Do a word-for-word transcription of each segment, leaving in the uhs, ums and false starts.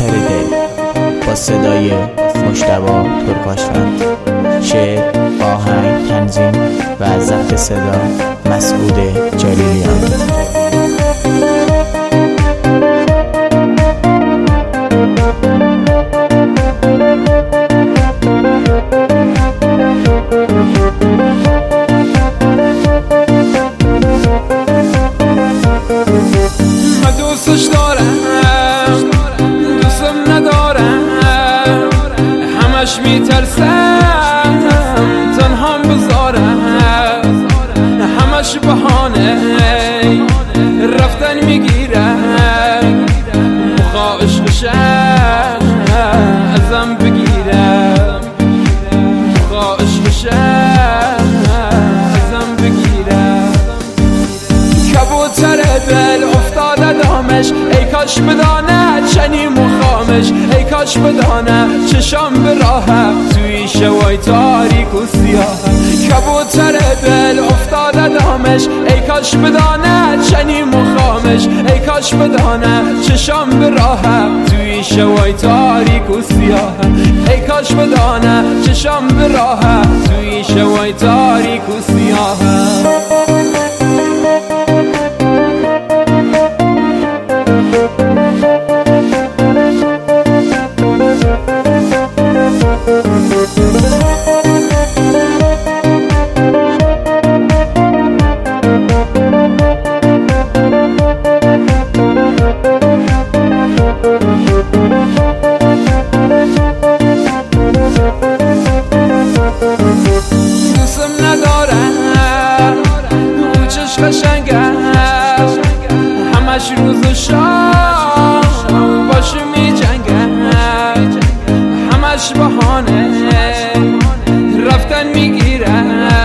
خاطر دل با صدای مجتبی ترکاشفند. شعر، آهنگ، تنظیم و ضبط صدا مسعود جلیلیان. من دوستش دارم، دوستم ندارم، همش میترسم تنهام بذارم، همش بهانه رفتن میگیرم، مخواهش بشم ازم بگیرم، مخواهش بشم ازم بگیرم. کبوتر دل افتاده دامش، ای کاش بدانه چنین مخامش، ای کاش بدانه چشم به راهم توی شوای تاریک و سیاه. کبوتر دل افتاده دامش، ای کاش بدانه چنین مخامش، ای کاش بدانه چشم به راهم توی شوای تاریک و سیاه. ای کاش بدانه چشم به راهم توی شوای تاریک و سیاه. دوستم ندارم، اون چشم قشنگه همش روز و شام باشه می جنگه، همش بهانه رفتن میگیره،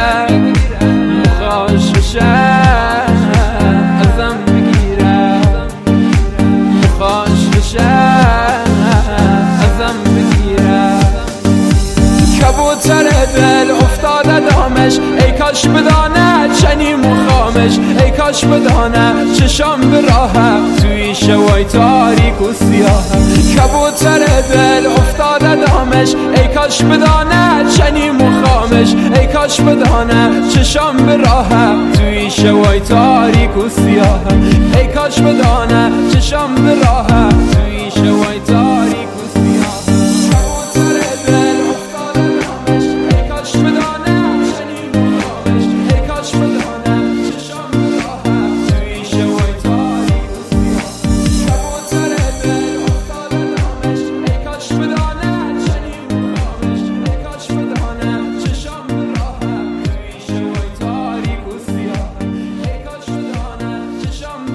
مخواهش بشم ازم بگیره، مخواهش بشم ازم بگیره. کبوتر دل افتاده دامش، ای کاش بدانه چنین مخامش، ای کاش بدانه چشم به راهم توی شوای تاریک و سیاه. کبوتر دل افتاده دامش، ای کاش بدانه چنین مخامش، ای کاش بدانه چشم به راهم توی شوای تاریک و سیاه. ای کاش بدانه چشم به